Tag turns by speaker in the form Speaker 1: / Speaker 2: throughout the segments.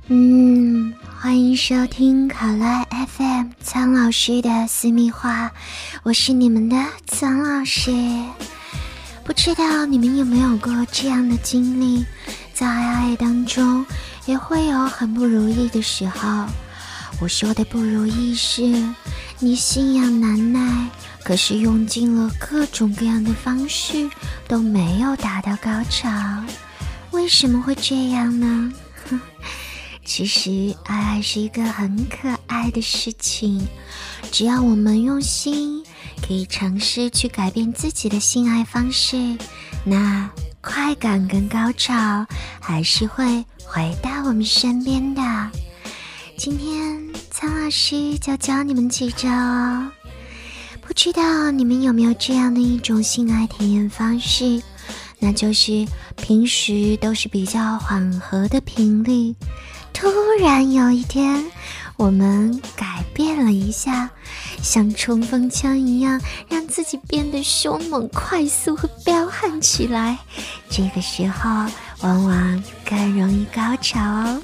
Speaker 1: 欢迎收听考拉 FM 苍老师的私密话，我是你们的苍老师。不知道你们有没有过这样的经历，在爱当中也会有很不如意的时候。我说的不如意是你心痒难耐，可是用尽了各种各样的方式都没有达到高潮。为什么会这样呢？其实爱是一个很可爱的事情，只要我们用心，可以尝试去改变自己的性爱方式，那快感跟高潮还是会回到我们身边的。今天苍老师就教你们几招哦。不知道你们有没有这样的一种性爱体验方式，那就是平时都是比较缓和的频率，突然有一天我们改变了一下，像冲锋枪一样让自己变得凶猛快速和彪悍起来，这个时候往往更容易高潮哦。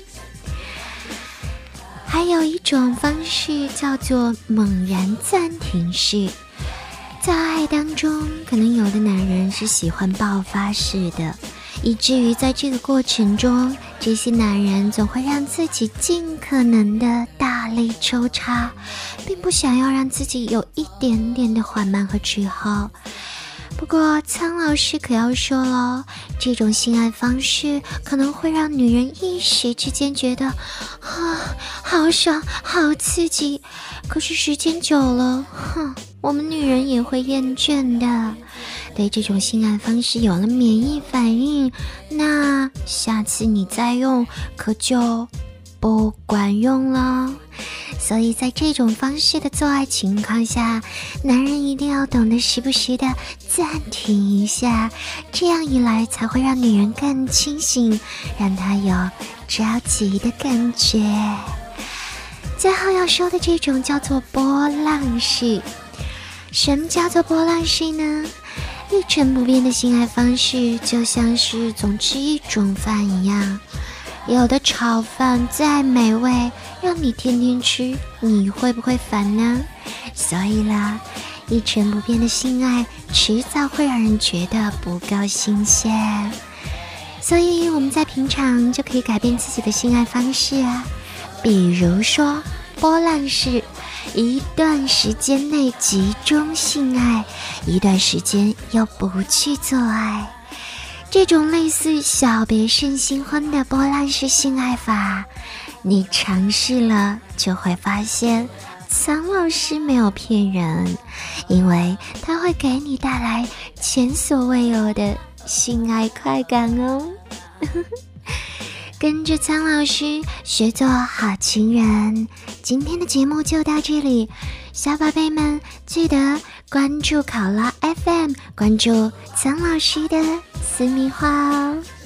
Speaker 1: 还有一种方式叫做猛然暂停式，在爱当中可能有的男人是喜欢爆发式的，以至于在这个过程中，这些男人总会让自己尽可能的大力抽插，并不想要让自己有一点点的缓慢和滞后。不过苍老师可要说了，这种性爱方式可能会让女人一时之间觉得好爽好刺激，可是时间久了我们女人也会厌倦的，对这种性爱方式有了免疫反应，那下次你再用可就不管用了。所以在这种方式的做爱情况下，男人一定要懂得时不时的暂停一下，这样一来才会让女人更清醒，让她有着急的感觉。最后要说的这种叫做波浪式。什么叫做波浪式呢？一成不变的性爱方式就像是总吃一种饭一样，有的炒饭再美味，让你天天吃，你会不会烦呢？所以啦，一成不变的性爱迟早会让人觉得不够新鲜。所以我们在平常就可以改变自己的性爱方式啊，比如说波浪式，一段时间内集中性爱，一段时间又不去做爱。这种类似小别胜新婚的波浪式性爱法，你尝试了就会发现苍老师没有骗人，因为它会给你带来前所未有的性爱快感哦。跟着苍老师学做好情人，今天的节目就到这里，小宝贝们记得关注考拉 FM， 关注苍老师的私密话哦。